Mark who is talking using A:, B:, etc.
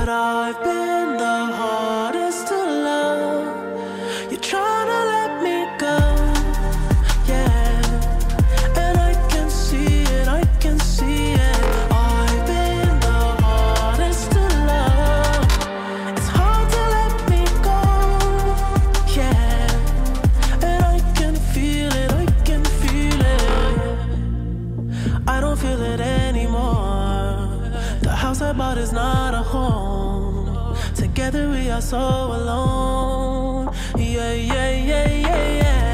A: But I've been the hardest to love. You're trying to let me go, yeah. And I can see it, I can see it. I've been the hardest to love. It's hard to let me go, yeah. And I can feel it, I can feel it. I don't feel it anymore. The house I bought is not a home. Together we are so alone. Yeah, yeah, yeah, yeah, yeah.